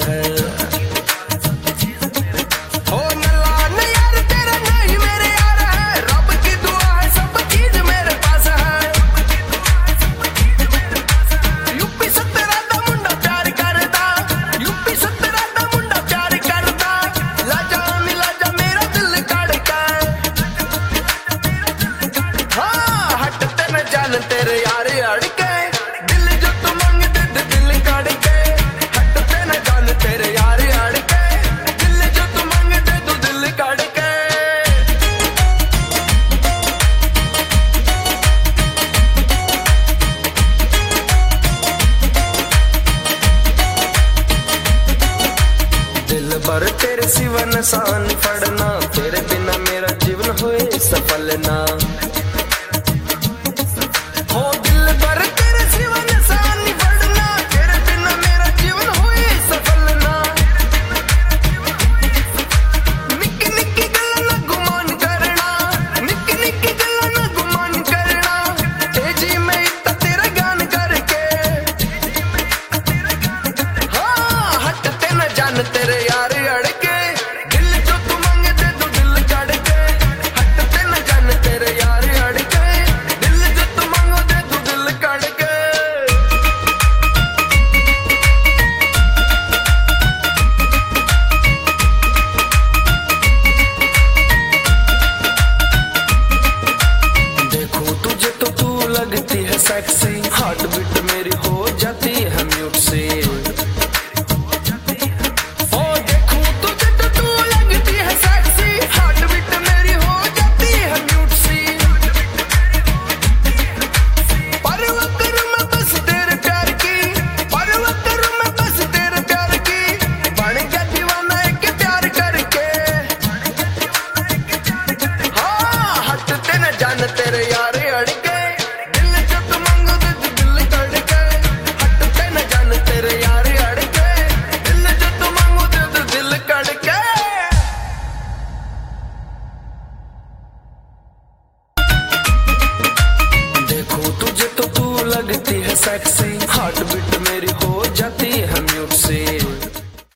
है। तेरे यार अड़के दिल जो तू मंग दे दिल काट के हटते न जान तेरे यार अड़के दिल जो तू मंग दे दिल काट के। दिल भर तेरे सिवा निशान पड़ना तेरे बिना मेरा जीवन होए सफल ना। तेरे यार अड़के दिल जो तू मंग दे दिल काट के हटते न जान तेरे यार अड़के दिल जो तू मंग दे दिल काट के। देखो तुझे तो तू लगती है सेक्सी हार्ट बीट मेरी हो जाती है म्यूट से। तेरे यार अड़के दिल जो तू मंग दे दिल काट के हटते न जान तेरे यार अड़के दिल जो तू मंग दे दिल काट के। देखो तुझे तो तू लगती है सेक्सी हार्ट